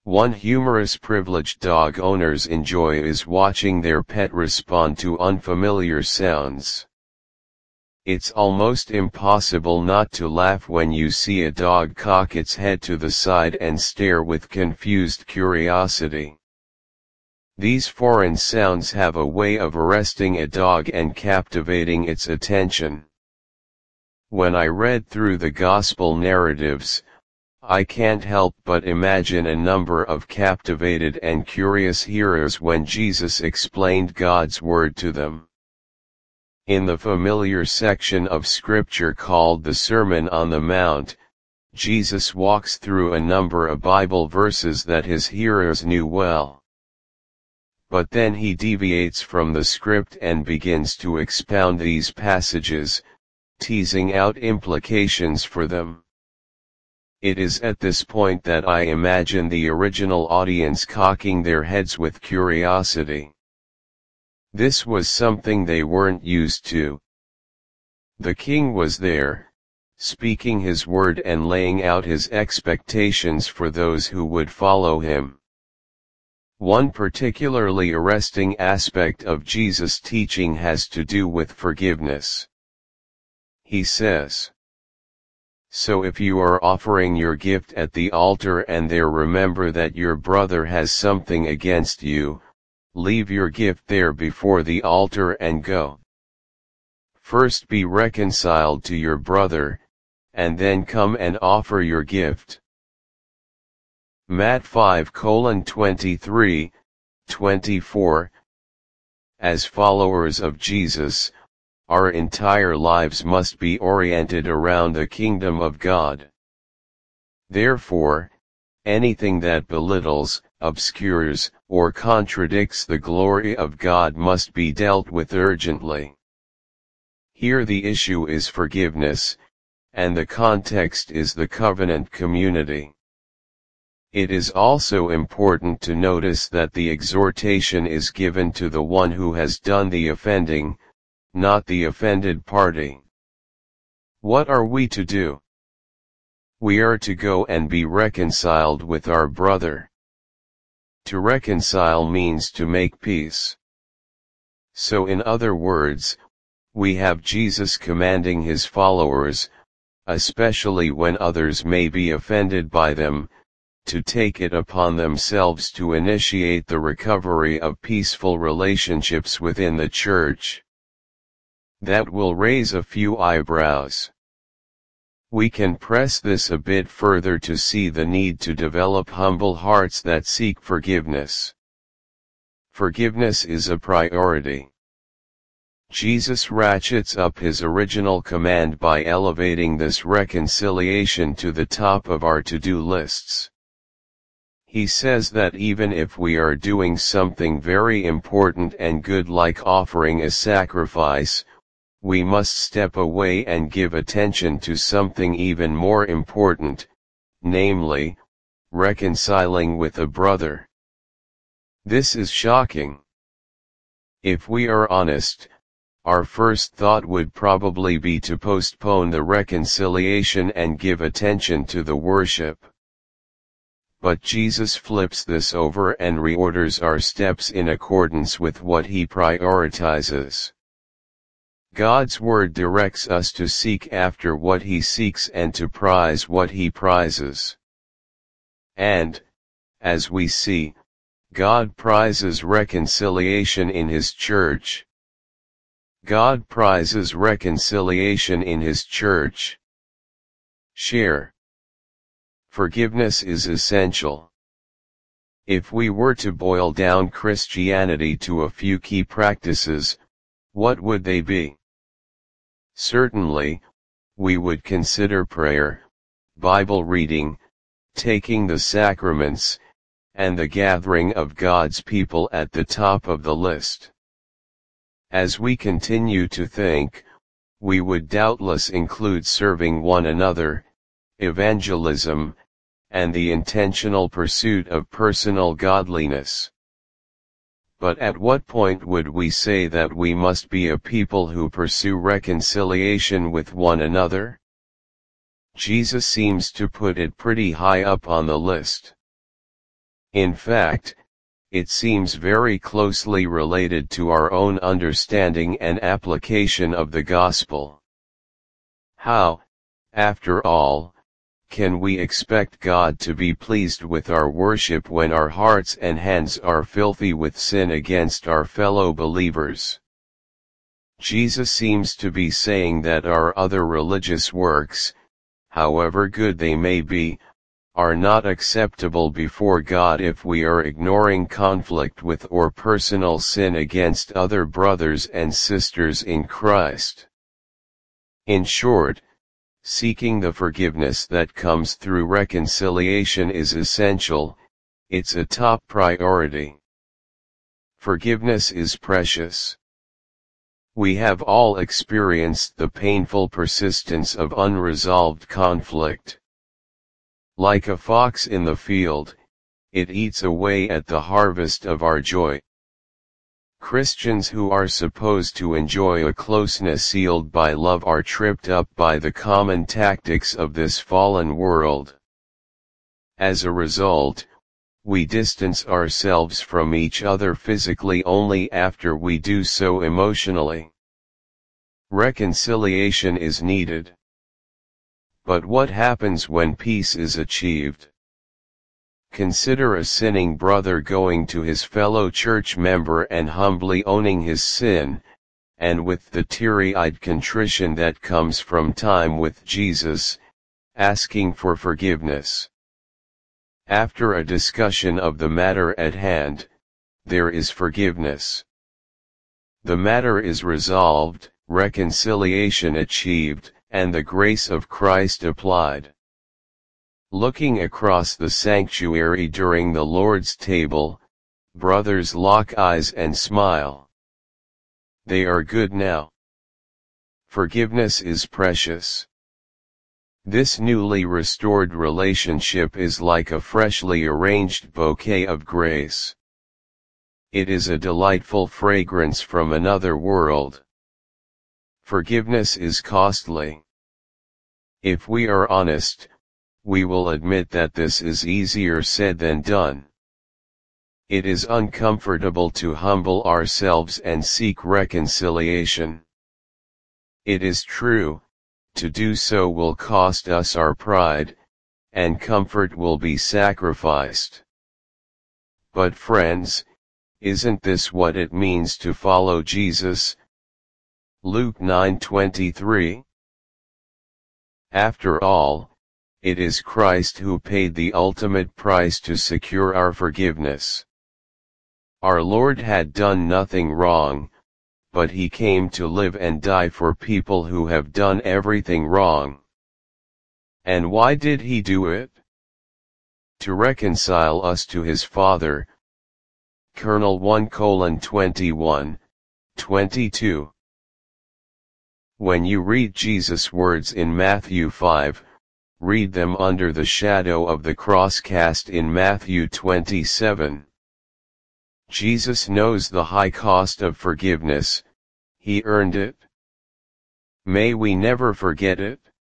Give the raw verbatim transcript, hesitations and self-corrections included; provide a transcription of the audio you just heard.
One humorous privileged dog owners enjoy is watching their pet respond to unfamiliar sounds. It's almost impossible not to laugh when you see a dog cock its head to the side and stare with confused curiosity. These foreign sounds have a way of arresting a dog and captivating its attention. When I read through the Gospel narratives, I can't help but imagine a number of captivated and curious hearers when Jesus explained God's word to them. In the familiar section of Scripture called the Sermon on the Mount, Jesus walks through a number of Bible verses that his hearers knew well. But then he deviates from the script and begins to expound these passages, teasing out implications for them. It is at this point that I imagine the original audience cocking their heads with curiosity. This was something they weren't used to. The king was there, speaking his word and laying out his expectations for those who would follow him. One particularly arresting aspect of Jesus' teaching has to do with forgiveness. He says, "So if you are offering your gift at the altar and there remember that your brother has something against you, leave your gift there before the altar and go. First be reconciled to your brother, and then come and offer your gift." Matt five twenty-three, twenty-four. As followers of Jesus, our entire lives must be oriented around the kingdom of God. Therefore, anything that belittles, obscures, or contradicts the glory of God must be dealt with urgently. Here the issue is forgiveness, and the context is the covenant community. It is also important to notice that the exhortation is given to the one who has done the offending, not the offended party. What are we to do? We are to go and be reconciled with our brother. To reconcile means to make peace. So in other words, we have Jesus commanding his followers, especially when others may be offended by them, to take it upon themselves to initiate the recovery of peaceful relationships within the church. That will raise a few eyebrows. We can press this a bit further to see the need to develop humble hearts that seek forgiveness. Forgiveness is a priority. Jesus ratchets up his original command by elevating this reconciliation to the top of our to-do lists. He says that even if we are doing something very important and good like offering a sacrifice, we must step away and give attention to something even more important, namely, reconciling with a brother. This is shocking. If we are honest, our first thought would probably be to postpone the reconciliation and give attention to the worship. But Jesus flips this over and reorders our steps in accordance with what he prioritizes. God's word directs us to seek after what he seeks and to prize what he prizes. And, as we see, God prizes reconciliation in his church. God prizes reconciliation in his church. Share. Forgiveness is essential. If we were to boil down Christianity to a few key practices, what would they be? Certainly, we would consider prayer, Bible reading, taking the sacraments, and the gathering of God's people at the top of the list. As we continue to think, we would doubtless include serving one another, evangelism, and the intentional pursuit of personal godliness. But at what point would we say that we must be a people who pursue reconciliation with one another? Jesus seems to put it pretty high up on the list. In fact, it seems very closely related to our own understanding and application of the gospel. How, after all, can we expect God to be pleased with our worship when our hearts and hands are filthy with sin against our fellow believers? Jesus seems to be saying that our other religious works, however good they may be, are not acceptable before God if we are ignoring conflict with or personal sin against other brothers and sisters in Christ. In short, seeking the forgiveness that comes through reconciliation is essential, it's a top priority. Forgiveness is precious. We have all experienced the painful persistence of unresolved conflict. Like a fox in the field, it eats away at the harvest of our joy. Christians who are supposed to enjoy a closeness sealed by love are tripped up by the common tactics of this fallen world. As a result, we distance ourselves from each other physically only after we do so emotionally. Reconciliation is needed. But what happens when peace is achieved? Consider a sinning brother going to his fellow church member and humbly owning his sin, and with the teary-eyed contrition that comes from time with Jesus, asking for forgiveness. After a discussion of the matter at hand, there is forgiveness. The matter is resolved, reconciliation achieved, and the grace of Christ applied. Looking across the sanctuary during the Lord's table, brothers lock eyes and smile. They are good now. Forgiveness is precious. This newly restored relationship is like a freshly arranged bouquet of grace. It is a delightful fragrance from another world. Forgiveness is costly. If we are honest, we will admit that this is easier said than done. It is uncomfortable to humble ourselves and seek reconciliation. It is true, to do so will cost us our pride, and comfort will be sacrificed. But friends, isn't this what it means to follow Jesus? Luke nine twenty-three. After all, it is Christ who paid the ultimate price to secure our forgiveness. Our Lord had done nothing wrong, but he came to live and die for people who have done everything wrong. And why did he do it? To reconcile us to his Father. Colonel one twenty-one, twenty-two. When you read Jesus' words in Matthew five, read them under the shadow of the cross cast in Matthew twenty-seven. Jesus knows the high cost of forgiveness, he earned it. May we never forget it.